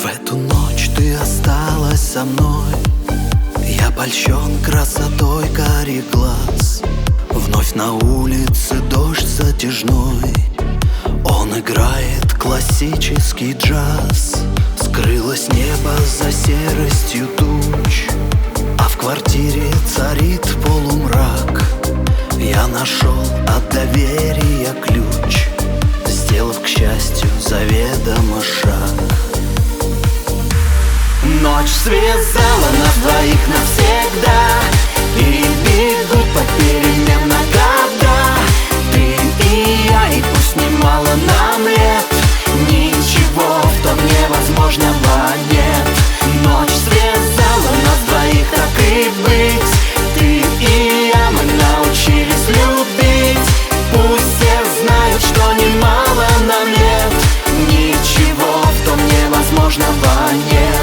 В эту ночь ты осталась со мной. Я польщен красотой карих глаз. Вновь на улице дождь затяжной. Он играет классический джаз. Скрылось небо за серостью туч, а в квартире царит полумрак. Я нашел от доверия ключ, сделав, к счастью, заведомо шаг. Ночь связала нас двоих навсегда, и бегут попеременно года. Ты и я, и пусть немало нам лет, ничего в том невозможного нет. Ночь связала нас двоих, так и быть. Ты и я, мы научились любить. Пусть все знают, что немало нам лет, ничего в том невозможного нет.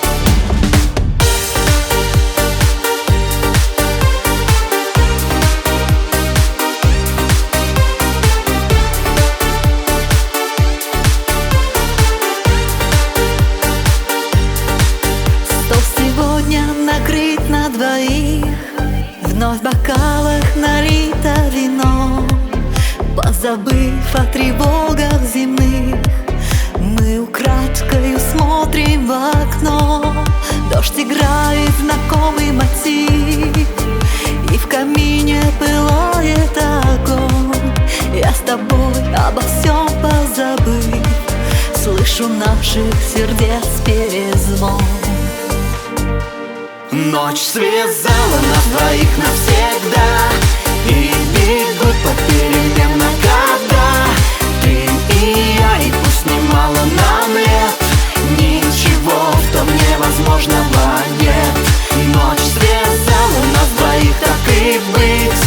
Накрыть на двоих, вновь в бокалах налито вино. Позабыв о тревогах земных, мы украдкою смотрим в окно. Дождь играет знакомый мотив, и в камине пылает огонь. Я с тобой обо всем позабыв, слышу наших сердец перезвон. Ночь связала нас двоих навсегда, и бегут попеременно года. Ты и я, и пусть немало нам лет, ничего в том невозможного нет. Ночь связала нас двоих, так и быть.